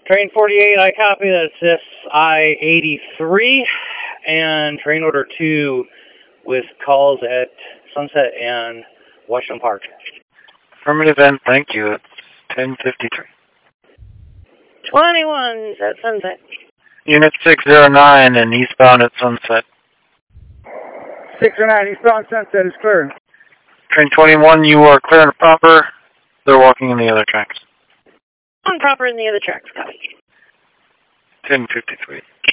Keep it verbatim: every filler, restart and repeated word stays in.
Train forty-eight, I copy. That's S I eighty-three. And train order two with calls at Sunset and Washington Park. Affirmative end, thank you. It's ten fifty-three. twenty-one at Sunset. Unit six oh nine and eastbound at Sunset. six oh nine, eastbound Sunset is clear. Train twenty-one, you are clear and proper. They're walking in the other tracks. On proper in the other tracks, copy. ten fifty-three.